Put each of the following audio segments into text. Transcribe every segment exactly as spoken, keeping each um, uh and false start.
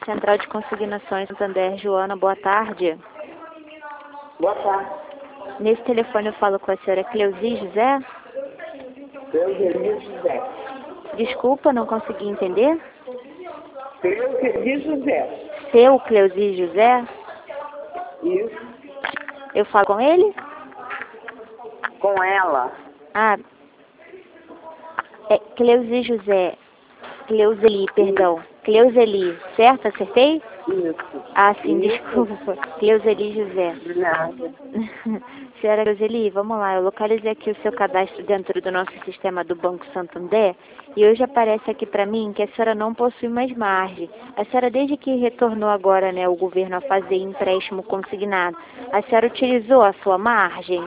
Central de Consignações Santander. Joana, boa tarde. Boa tarde. Nesse telefone eu falo com a senhora Cleusi José? Cleusi José. Desculpa, não consegui entender. Cleusi José. Seu Cleusi José? Isso. Eu falo com ele? Com ela. Ah, é Cleusi José. Cleuseli, perdão. Cleuseli, certo? Acertei? Isso. Ah, sim, Isso. desculpa. Cleuseli José. De nada. Senhora Cleuseli, vamos lá. Eu localizei aqui o seu cadastro dentro do nosso sistema do Banco Santander e hoje aparece aqui para mim que a senhora não possui mais margem. A senhora, desde que retornou agora, né, o governo a fazer empréstimo consignado, a senhora utilizou a sua margem?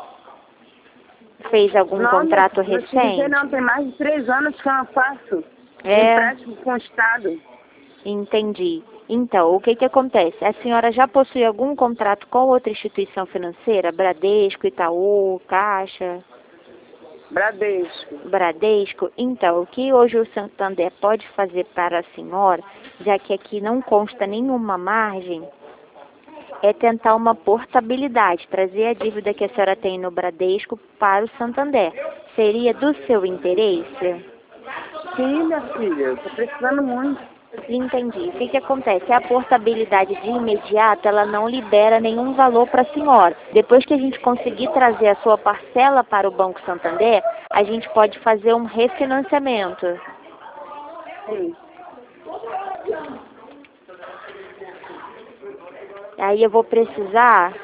Fez algum não, contrato não, recente? Não, tem mais de três anos que eu não faço É... empréstimo com o Estado. Entendi. Então, o que que acontece? A senhora já possui algum contrato com outra instituição financeira? Bradesco, Itaú, Caixa? Bradesco. Bradesco? Então, o que hoje o Santander pode fazer para a senhora, já que aqui não consta nenhuma margem, é tentar uma portabilidade, trazer a dívida que a senhora tem no Bradesco para o Santander. Seria do seu interesse? Sim, minha filha, eu tô precisando muito. Entendi. O que que acontece? A portabilidade de imediato, ela não libera nenhum valor para a senhora. Depois que a gente conseguir trazer a sua parcela para o Banco Santander, a gente pode fazer um refinanciamento. Sim. Aí eu vou precisar...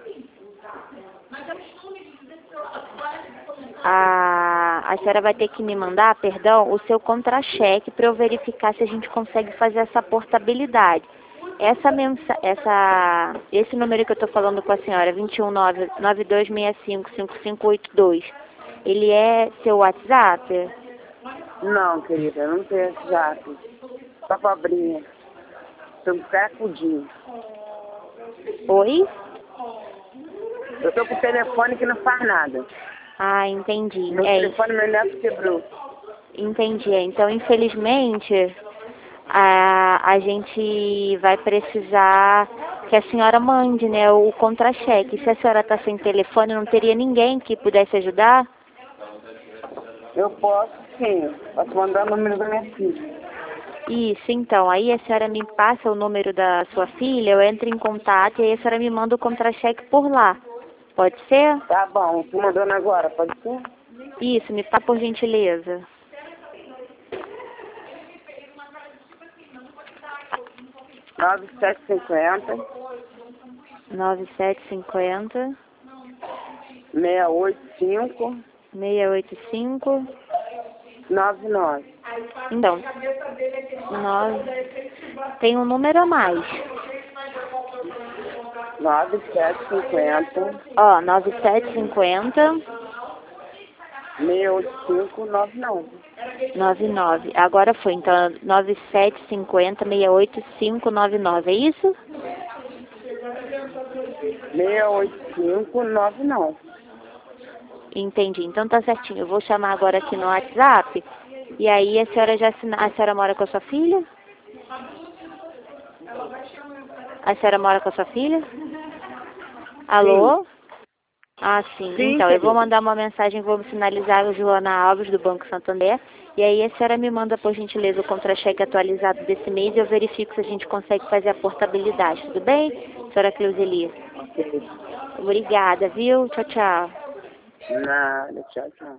A, a senhora vai ter que me mandar, perdão, o seu contra-cheque para eu verificar se a gente consegue fazer essa portabilidade. Essa mensa, essa, esse número que eu estou falando com a senhora, dois um nove, nove dois seis cinco, cinco cinco oito dois, ele é seu WhatsApp? Não, querida, não tenho WhatsApp. Só pobrinha. Tô cacudinho. Oi? Eu tô com o telefone que não faz nada. Ah, entendi. Meu é, telefone, meu neto quebrou. Entendi. Então, infelizmente, a, a gente vai precisar que a senhora mande, né, o contra-cheque. Se a senhora está sem telefone, não teria ninguém que pudesse ajudar? Eu posso, sim. Posso mandar o número da minha filha. Isso, então. Aí a senhora me passa o número da sua filha, eu entro em contato e aí a senhora me manda o contra-cheque por lá. Pode ser? Tá bom. Tô mandando agora, pode ser? Isso, me passa por gentileza. nove sete cinco zero. nove sete cinco zero. seis oito cinco. seis oito cinco. nove nove. Então, nove... tem um número a mais. nove sete cinco zero. Ó, nove sete cinco zero. seis oito cinco nove nove. nove nove. Agora foi, então, nove sete cinco zero, seis oito cinco nove nove, é isso? seis oito cinco nove nove. Entendi, então tá certinho. Eu vou chamar agora aqui no WhatsApp, e aí a senhora já assina... A senhora mora com a sua filha? A senhora mora com a sua filha? Alô? Sim. Ah, sim. Sim, Então, eu vou querida. mandar uma mensagem, vou finalizar a Joana Alves, do Banco Santander, e aí a senhora me manda, por gentileza, o contra-cheque atualizado desse mês e eu verifico se a gente consegue fazer a portabilidade. Tudo bem, senhora Cleuseli? Ok. Obrigada, viu? Tchau, tchau. Nada, tchau, tchau.